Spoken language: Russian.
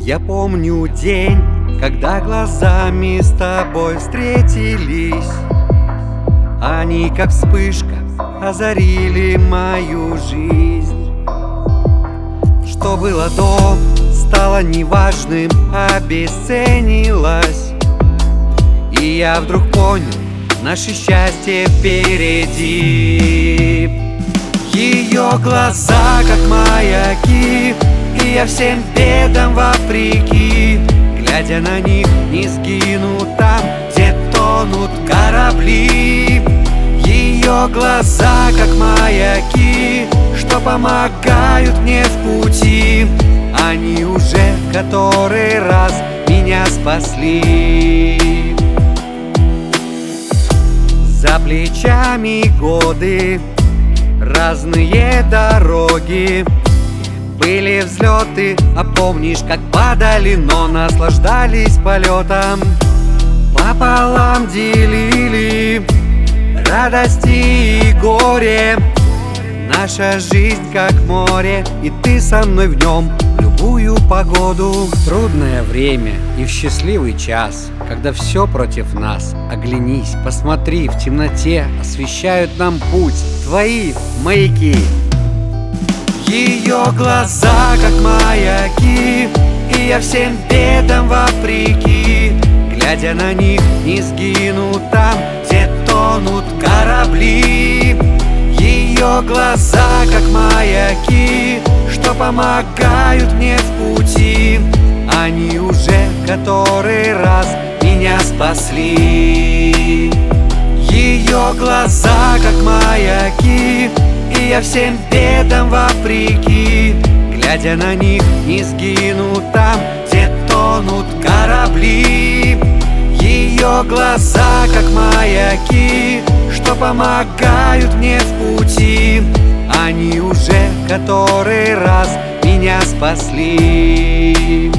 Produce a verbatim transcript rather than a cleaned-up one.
Я помню день, когда глазами с тобой встретились. Они, как вспышка, озарили мою жизнь. Что было до, стало неважным, обесценилось. И я вдруг понял, наше счастье впереди. Ее глаза, как маяки, и я всем бедам вопреки, глядя на них, не сгину там, где тонут корабли. Ее глаза, как маяки, что помогают мне в пути. Они уже который раз меня спасли. За плечами годы, разные дороги, были взлеты, а помнишь, как падали, но наслаждались полетом. Пополам делили радости и горе. Наша жизнь как море, и ты со мной в нем в любую погоду. Трудное время и в счастливый час, когда все против нас, оглянись, посмотри, в темноте освещают нам путь твои маяки. Ее глаза, как маяки, и я всем бедам вопреки, глядя на них, не сгину там, где тонут корабли. Ее глаза, как маяки, что помогают мне в пути. Они уже который раз меня спасли. Ее глаза, как маяки, и я всем бедам вопреки, глядя на них, не сгину там, где тонут корабли. Ее глаза, как маяки, что помогают мне в пути. Они уже который раз меня спасли.